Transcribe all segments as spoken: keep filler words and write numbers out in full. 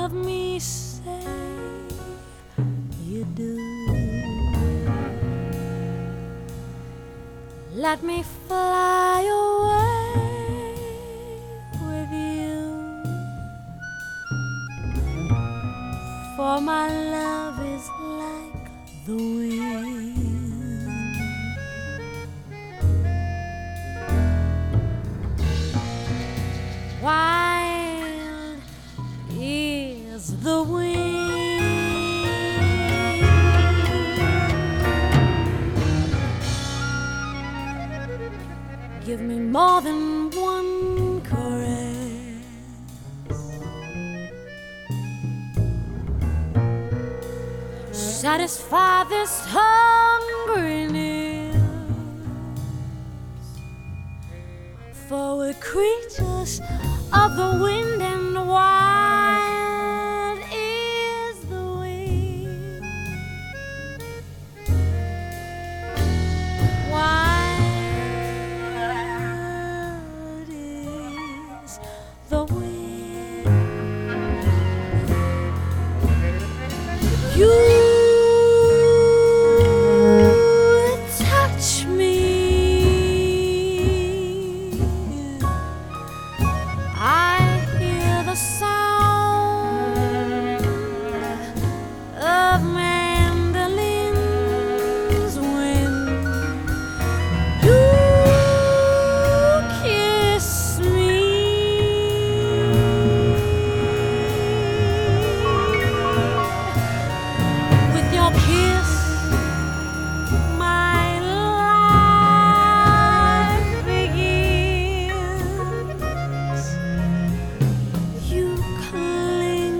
of me say you do. Let me fly away with you, for my love is like the wind. Wild is the wind. Give me more than one caress. Satisfy this hungriness, for we're creatures of the wind, and wild is the wind. Wild is the wind. You touch me, I hear the sound of mandolins when you kiss me. With your kiss, my life begins. You cling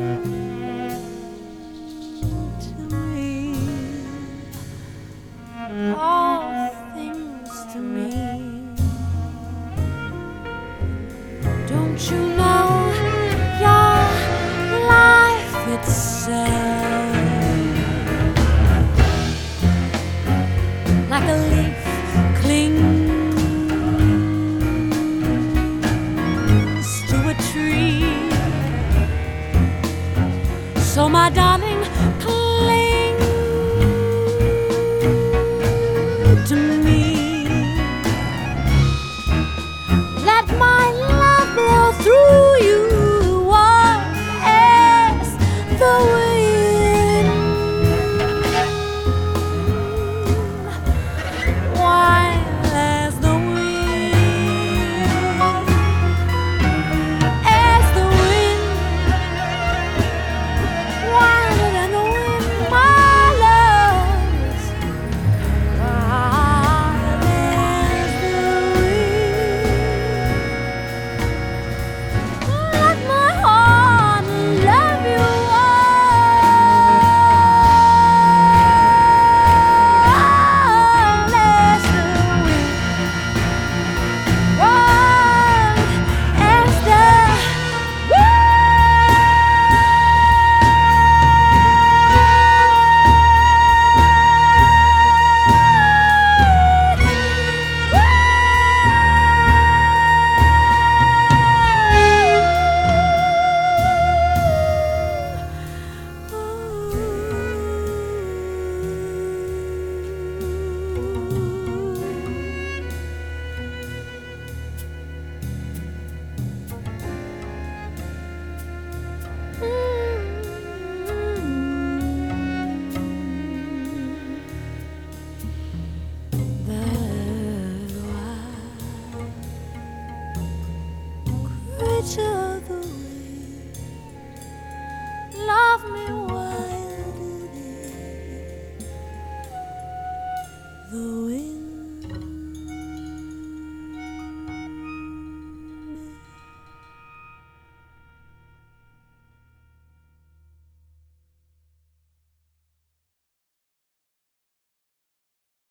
to me, all things to me. Don't you know your life itself, like a leaf clings to a tree? So my darling, cling to me. Let my love blow through you, warm as the wind. Wild as the wind, as the wind, wilder than the wind, my love is wild as the wind. Let my heart love you wild as the wind, wild as the creature